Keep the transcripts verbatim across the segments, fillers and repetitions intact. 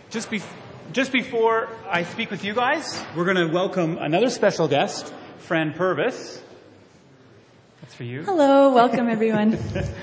Just, be- just before I speak with you guys, we're going to welcome another special guest, Fran Purvis. That's for you. Hello, welcome everyone.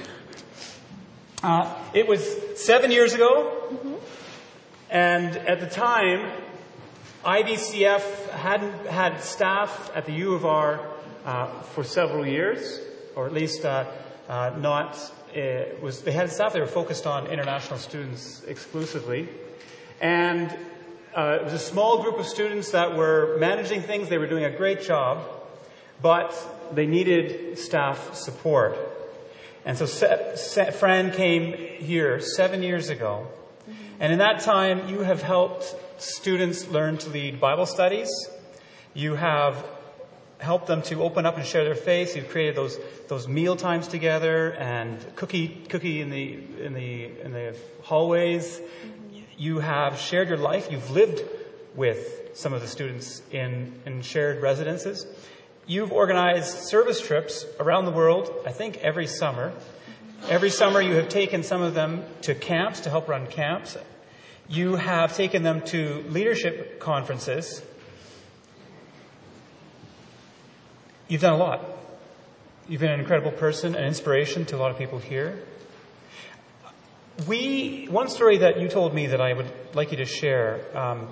uh, it was seven years ago, mm-hmm. and at the time, I B C F hadn't had staff at the U of R uh, for several years, or at least uh, uh, not. Uh, was they had staff that were focused on international students exclusively. And uh, it was a small group of students that were managing things. They were doing a great job, but they needed staff support. And so Se- Se- Fran came here seven years ago. Mm-hmm. And in that time, you have helped students learn to lead Bible studies. You have helped them to open up and share their faith. You've created those those meal times together and cookie cookie in the in the in the hallways. You have shared your life. You've lived with some of the students in, in shared residences. You've organized service trips around the world, I think every summer. Every summer you have taken some of them to camps to help run camps. You have taken them to leadership conferences. You've done a lot. You've been an incredible person, an inspiration to a lot of people here. We, one story that you told me that I would like you to share, um,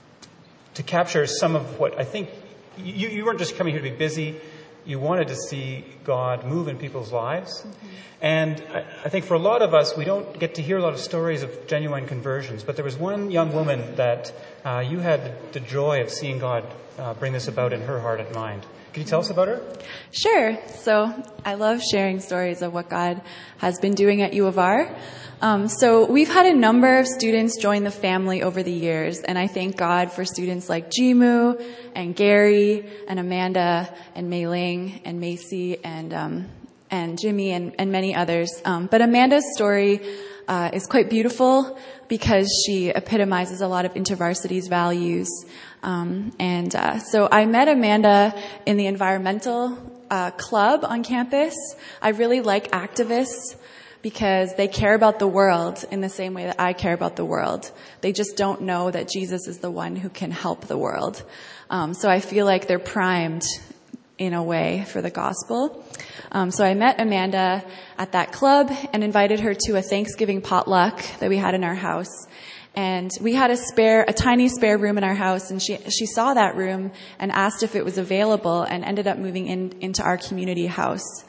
to capture some of what I think, you, you weren't just coming here to be busy, you wanted to see God move in people's lives. Mm-hmm. And I, I think for a lot of us, we don't get to hear a lot of stories of genuine conversions, but there was one young woman that uh, you had the, the joy of seeing God uh, bring this about in her heart and mind. Can you tell us about her? Sure. So I love sharing stories of what God has been doing at U of R. Um, so we've had a number of students join the family over the years, and I thank God for students like Jimu and Gary and Amanda and Mei Ling and Macy and um, and Jimmy and, and many others. Um, but Amanda's story uh, is quite beautiful because she epitomizes a lot of InterVarsity's values. Um, and uh, so I met Amanda in the environmental uh, club on campus. I really like activists because they care about the world in the same way that I care about the world. They just don't know that Jesus is the one who can help the world. Um, so I feel like they're primed in a way for the gospel. Um, so I met Amanda at that club and invited her to a Thanksgiving potluck that we had in our house. And we had a spare, a tiny spare room in our house, and she she saw that room and asked if it was available, and ended up moving in into our community house.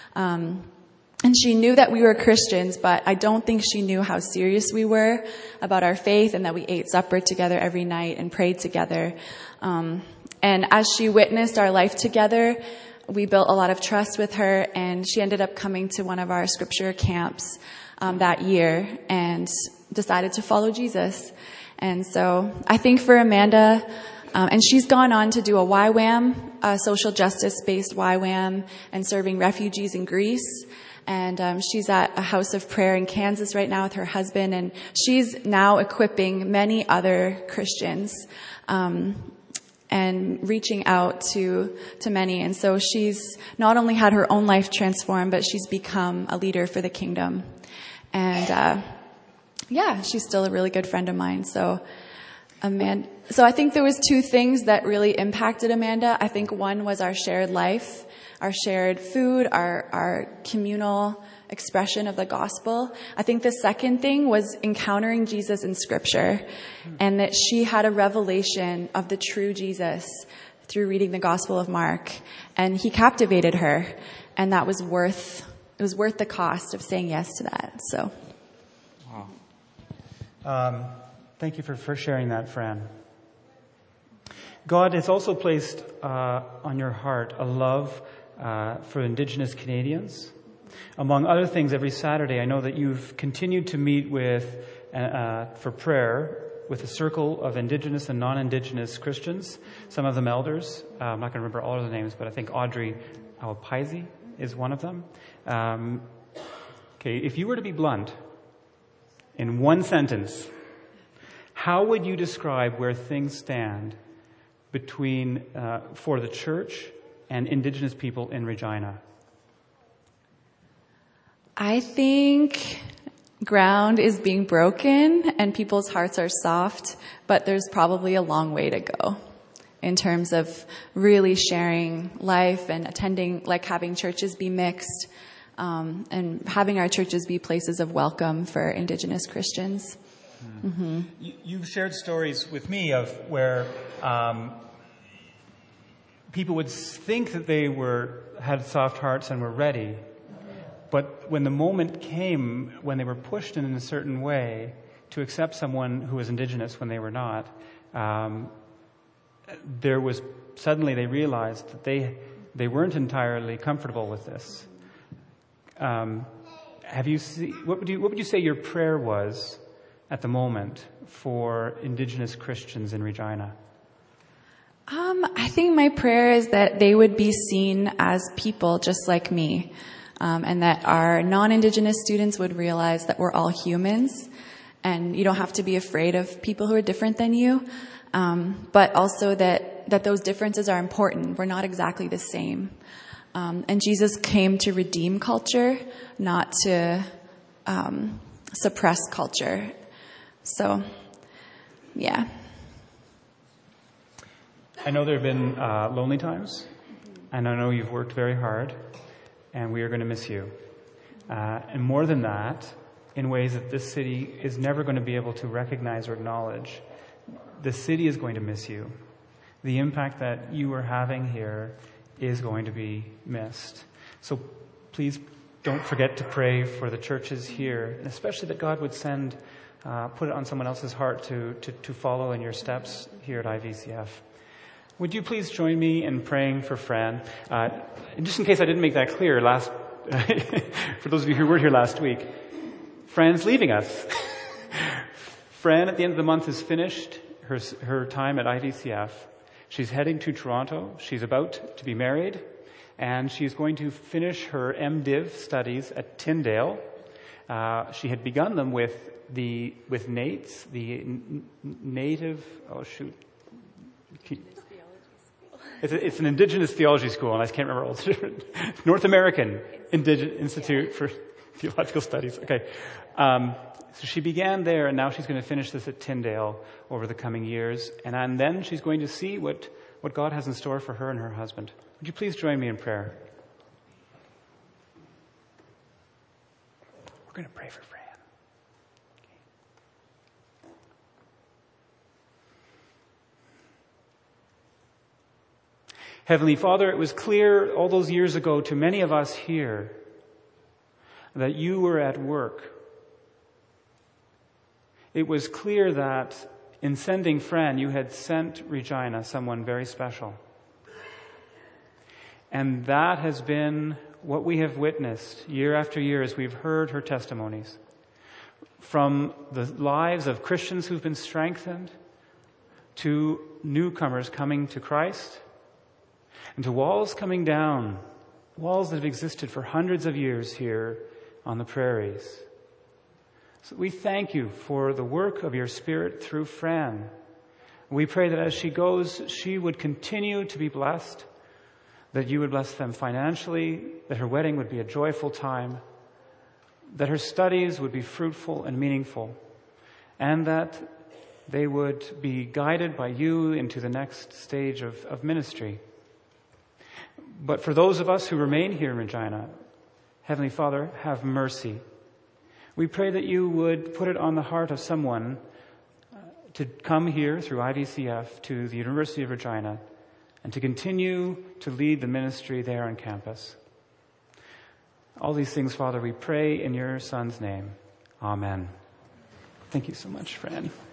Um, and she knew that we were Christians, but I don't think she knew how serious we were about our faith, and that we ate supper together every night and prayed together. Um, and as she witnessed our life together, we built a lot of trust with her, and she ended up coming to one of our scripture camps um, that year and decided to follow Jesus. And so I think for Amanda, um, and she's gone on to do a Y WAM, a social justice-based Y WAM, and serving refugees in Greece. And um, she's at a house of prayer in Kansas right now with her husband, and she's now equipping many other Christians um, and reaching out to to many. And so she's not only had her own life transformed, but she's become a leader for the kingdom. And uh, yeah, she's still a really good friend of mine. So Amanda, so I think there was two things that really impacted Amanda. I think one was our shared life, our shared food, our our communal expression of the gospel. I think the second thing was encountering Jesus in Scripture, and that she had a revelation of the true Jesus through reading the Gospel of Mark, and he captivated her, and that was worth it was worth the cost of saying yes to that. So, wow. Um, thank you for, for sharing that, Fran. God has also placed uh, on your heart a love uh, for Indigenous Canadians. Among other things, every Saturday, I know that you've continued to meet with, uh, for prayer, with a circle of Indigenous and non-Indigenous Christians, some of them elders. Uh, I'm not going to remember all of the names, but I think Audrey Awapaisi is one of them. Um, okay, if you were to be blunt, in one sentence, how would you describe where things stand between, uh, for the church and Indigenous people in Regina? I think ground is being broken and people's hearts are soft, but there's probably a long way to go in terms of really sharing life and attending, like having churches be mixed, um, and having our churches be places of welcome for Indigenous Christians. Mm. Mm-hmm. You, you've shared stories with me of where um, people would think that they were had soft hearts and were ready, but when the moment came when they were pushed in a certain way to accept someone who was Indigenous when they were not, um, there was suddenly they realized that they they weren't entirely comfortable with this. Um, have you see, what would you what would you say your prayer was at the moment for Indigenous Christians in Regina? Um, I think my prayer is that they would be seen as people just like me, um, and that our non-Indigenous students would realize that we're all humans, and you don't have to be afraid of people who are different than you, um, but also that, that those differences are important. We're not exactly the same. Um, and Jesus came to redeem culture, not to um, suppress culture. So, yeah. I know there have been uh, lonely times, and I know you've worked very hard, and we are going to miss you. Uh, and more than that, in ways that this city is never going to be able to recognize or acknowledge, the city is going to miss you. The impact that you are having here is going to be missed. So please don't forget to pray for the churches here, and especially that God would send, uh, put it on someone else's heart to, to, to follow in your steps here at I V C F. Would you please join me in praying for Fran? Uh, just in case I didn't make that clear last, for those of you who weren't here last week, Fran's leaving us. Fran, at the end of the month, has finished her, her time at I V C F. She's heading to Toronto. She's about to be married, and she's going to finish her MDiv studies at Tyndale. Uh, she had begun them with the with NATES, the n- native. Oh shoot. It's, a, it's an Indigenous theology school, and I can't remember all the different. North American Indig- Institute for Theological Studies. Okay. Um, so she began there, and now she's going to finish this at Tyndale over the coming years. And, and then she's going to see what, what God has in store for her and her husband. Would you please join me in prayer? We're going to pray for Fran. Heavenly Father, it was clear all those years ago to many of us here that you were at work. It was clear that in sending Fran, you had sent Regina someone very special. And that has been what we have witnessed year after year as we've heard her testimonies. From the lives of Christians who've been strengthened to newcomers coming to Christ, and to walls coming down, walls that have existed for hundreds of years here on the prairies. So we thank you for the work of your Spirit through Fran. We pray that as she goes, she would continue to be blessed, that you would bless them financially, that her wedding would be a joyful time, that her studies would be fruitful and meaningful, and that they would be guided by you into the next stage of, of ministry. But for those of us who remain here in Regina, Heavenly Father, have mercy. We pray that you would put it on the heart of someone to come here through I V C F to the University of Regina and to continue to lead the ministry there on campus. All these things, Father, we pray in your Son's name. Amen. Thank you so much, Fran.